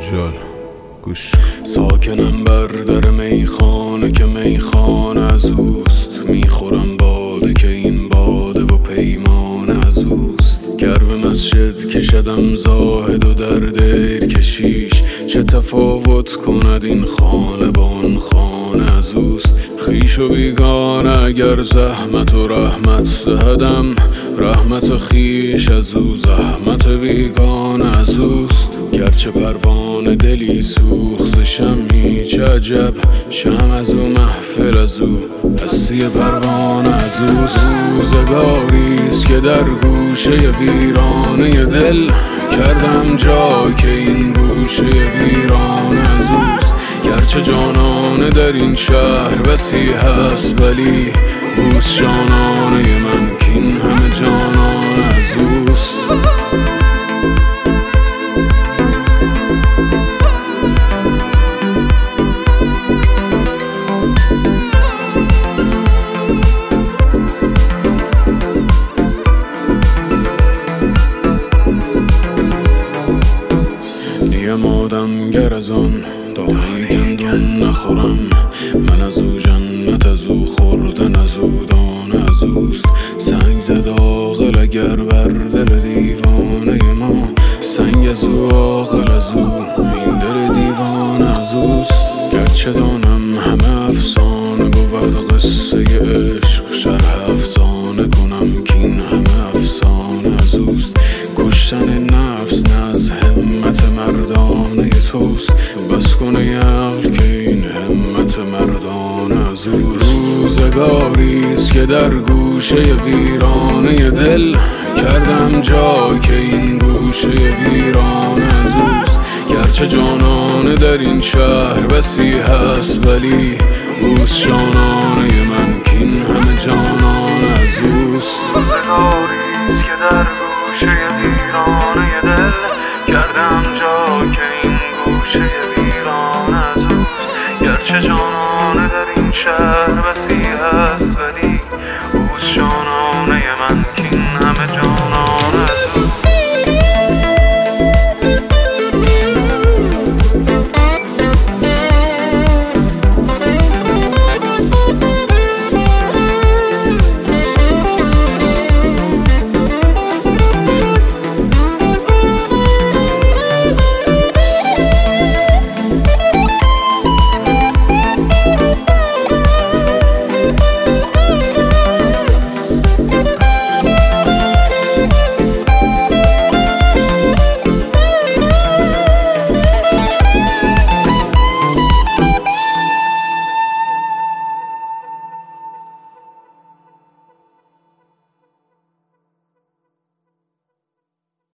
دجال گوش. ساکنم بر در میخانه که میخانه از اوست، میخورم باده که این باده و پیمان از اوست. گر به مسجد کشدم زاهد و در دیر کشیش، چه تفاوت کند این خانه و آن خانه از اوست. خویش و بیگانه اگر زحمت و رحمت دهدم، رحمت خویش از او زحمت بیگانه از اوست. گرچه پروانه دلی سوخت شمعی، چه عجب شمع از او محفل از او هستی پروانه از اوست. روزگاریست که در گوشه ویرانه دل، کردم جا که این گوشه ویرانه از اوست. گرچه جانانه در این شهر بسی هست، ولی اوست جانانه من که این همه جانانه از اوست. گر از آن دانه گندم نخورم، من از او جنت از او خوردن از او دانه از اوست. سنگ زد عاقل اگر بر دل دیوانه ما، سنگ از او عاقل از او این دل دیوانه از اوست. گرچه دانم همه افسانه بود قصه عشق، شرح افسانه کنم که این همه افسانه از اوست. کشتن نفس نه از همت مردانه توست، بس کنه عقل که این همت مردانه از اوست. روزگاریست که در گوشه ویرانه دل، کردم جا که این گوشه ویرانه از اوست. گرچه جانانه در این شهر بسی هست، ولی اوست جانانه من که این همه جانانه از اوست. روزگاریست که در گوشه ویرانه